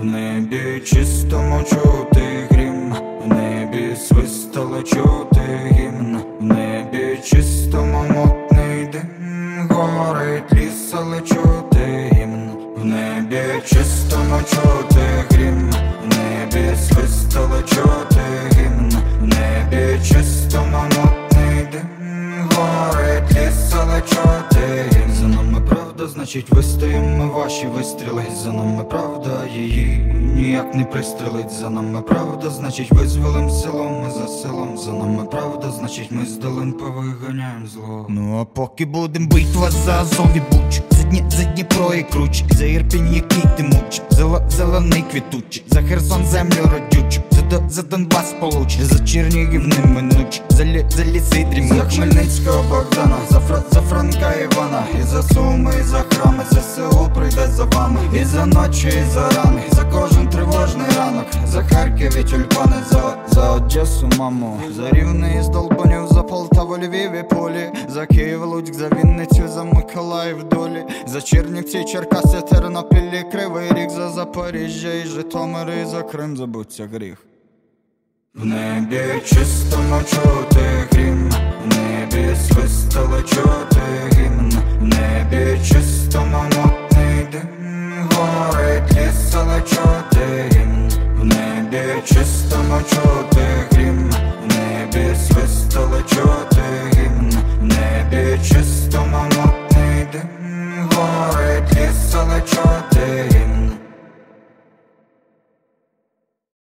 небі чистому чути грім, в небі свистало чути гімн, в небі чистому мутний дим, горить ліс, але чути гімн, в небі чистому чути грім, в небі свистало чути гімн, в небі чистому мутний дим, горить ліс, але чути гімн. За нами правда, значить вистоїмо ваші вистріли. За нами правда, її ніяк не пристрелить. За нами правда, значить визволим село ми за селом. За нами правда, значить ми з долин повиганяєм зло. Ну а поки будем битва за Азов і Буч, за Дніпро і Круч, за Ірпінь, який ти муч, зелений квітучий, за Херсон землю родючу, за Донбас получ, за Чернігів неминуч, за ліси дрімуч, за Хмельницького Богдана, за Франка Івана, і за Суми, і за храми, ЗСУ прийде за вами, і за ночі, і за рани, за кожен тривожний ранок, за Харків і тюльпани, за Одесу, маму, за Рівне із Долбанів, за Полтаву, Львів і Полі, за Київ, Луцьк, за Вінницю, за Миколаїв, Долі, за Чернівці, Черкаси, Тернопіль, Кривий Ріг, за Запоріжжя і Житомир, і за Крим забудься гріх. В небі чистому чути грім, в небі свистало чути гімн, в небі чистому мутний дим, горить ліс, але чути гімн, в небі чистому чути гімн.